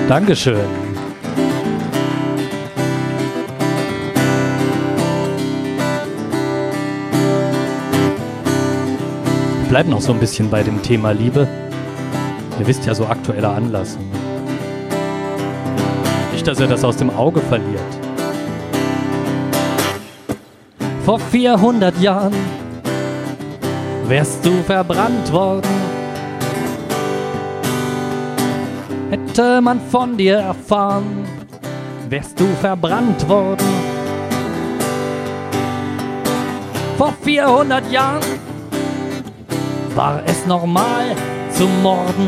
Dankeschön. Wir bleiben noch so ein bisschen bei dem Thema Liebe. Ihr wisst ja, so aktueller Anlass. Nicht, dass er das aus dem Auge verliert. Vor 400 Jahren wärst du verbrannt worden. Hätte man von dir erfahren, wärst du verbrannt worden. Vor 400 Jahren war es normal zu morden.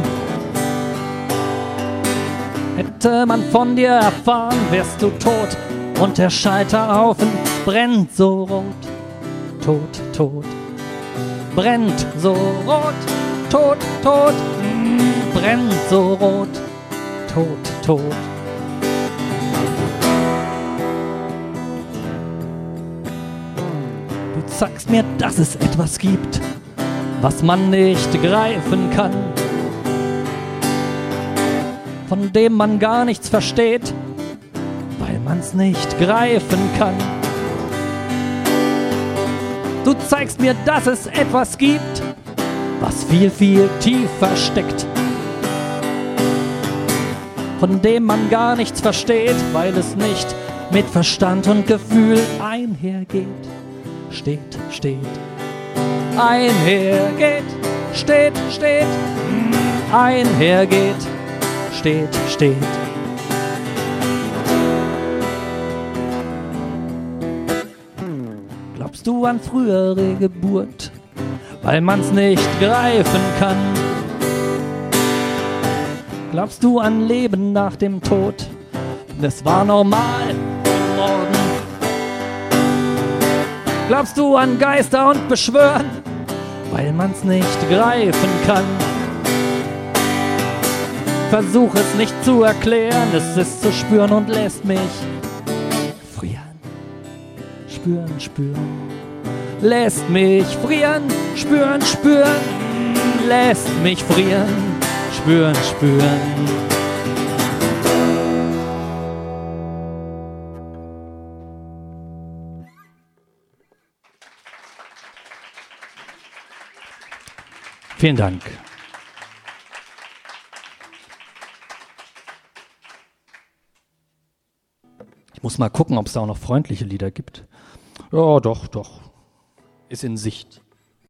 Hätte man von dir erfahren, wärst du tot und der Scheiterhaufen brennt so rot. Tot, tot, brennt so rot. Tot, tot, brennt so rot. Tot, tot. Du sagst mir, dass es etwas gibt, was man nicht greifen kann, von dem man gar nichts versteht, weil man's nicht greifen kann. Du zeigst mir, dass es etwas gibt, was viel, viel tiefer steckt, von dem man gar nichts versteht, weil es nicht mit Verstand und Gefühl einhergeht. Steht, steht, einhergeht, steht, steht, einhergeht, steht, steht. Glaubst du an frühere Geburt, weil man's nicht greifen kann? Glaubst du an Leben nach dem Tod? Es war normal im Morden. Glaubst du an Geister und Beschwören, weil man's nicht greifen kann? Versuch es nicht zu erklären, es ist zu spüren und lässt mich frieren. Spüren, spüren, lässt mich frieren. Spüren, spüren, lässt mich frieren. Spüren, spüren. Vielen Dank. Ich muss mal gucken, ob es da auch noch freundliche Lieder gibt. Ja, doch, doch. Ist in Sicht.